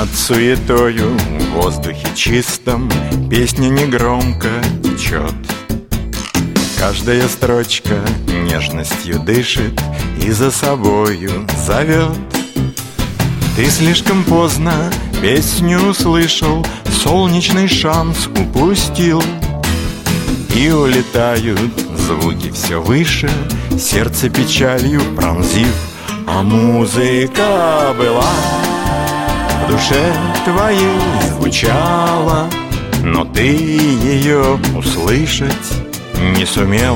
Над суетою в воздухе чистом песня негромко течет. Каждая строчка нежностью дышит и за собою зовет. Ты слишком поздно песню услышал, солнечный шанс упустил. И улетают звуки все выше, сердце печалью пронзив. А музыка была, в душе твоей звучала, но ты ее услышать не сумел.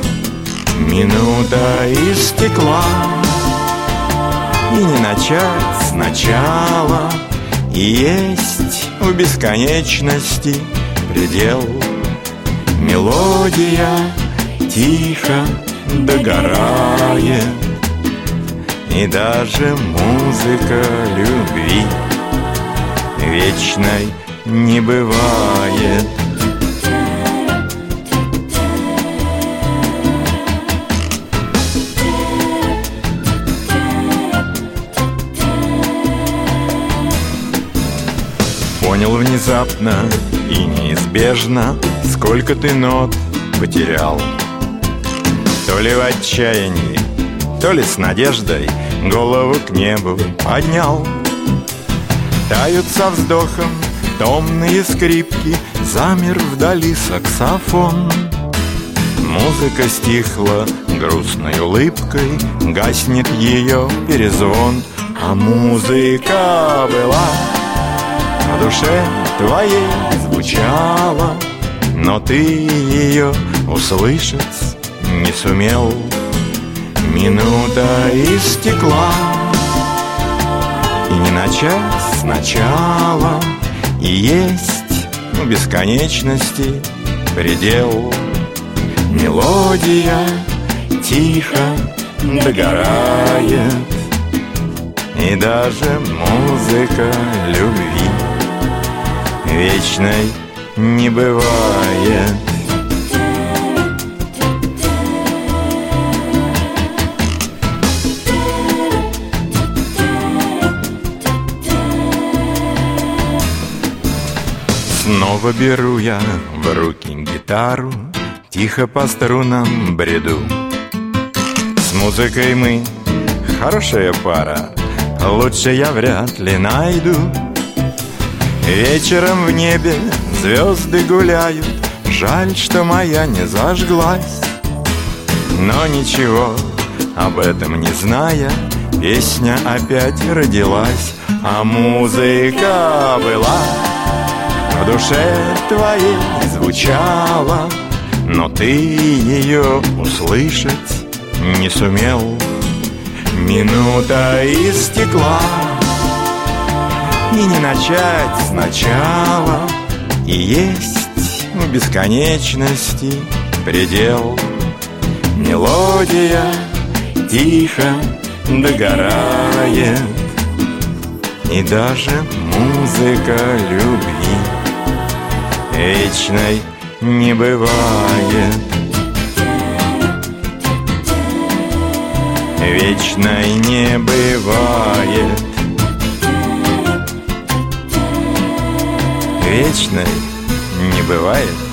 Минута истекла, и не начать сначала. И есть у бесконечности предел. Мелодия тихо догорает, и даже музыка любви вечной не бывает. Понял внезапно и неизбежно, сколько ты нот потерял. То ли в отчаянии, то ли с надеждой голову к небу поднял. Тают со вздохом томные скрипки, замер вдали саксофон. Музыка стихла грустной улыбкой, гаснет ее перезвон. А музыка была, в душе твоей звучала, но ты ее услышать не сумел. Минута истекла, и не начать сначала. И есть у бесконечности предел. Мелодия тихо догорает, и даже музыка любви вечной не бывает. Снова беру я в руки гитару, тихо по струнам бреду. С музыкой мы хорошая пара, лучше я вряд ли найду. Вечером в небе звезды гуляют, жаль, что моя не зажглась. Но ничего, об этом не зная, песня опять родилась. А музыка была, в душе твоей звучала, но ты ее услышать не сумел. Минута истекла, и не начать сначала. И есть у бесконечности предел. Мелодия тихо догорает, и даже музыка любви вечной не бывает. Вечной не бывает. Вечной не бывает.